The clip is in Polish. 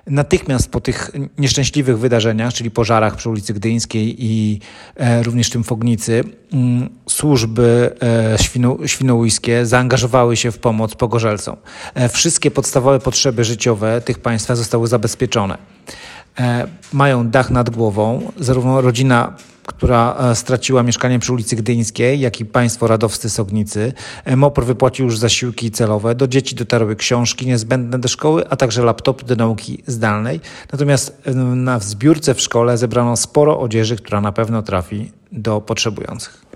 Natychmiast po tych nieszczęśliwych wydarzeniach, czyli pożarach przy ulicy Gdyńskiej i również tym w Ognicy, służby świnoujskie zaangażowały się w pomoc pogorzelcom. Wszystkie podstawowe potrzeby życiowe tych państwa zostały zabezpieczone. Mają dach nad głową, zarówno rodzina, która straciła mieszkanie przy ulicy Gdyńskiej, jak i państwo radowscy z Ognicy. MOPR wypłacił już zasiłki celowe. Do dzieci dotarły książki niezbędne do szkoły, a także laptopy do nauki zdalnej. Natomiast w zbiórce w szkole zebrano sporo odzieży, która na pewno trafi do potrzebujących.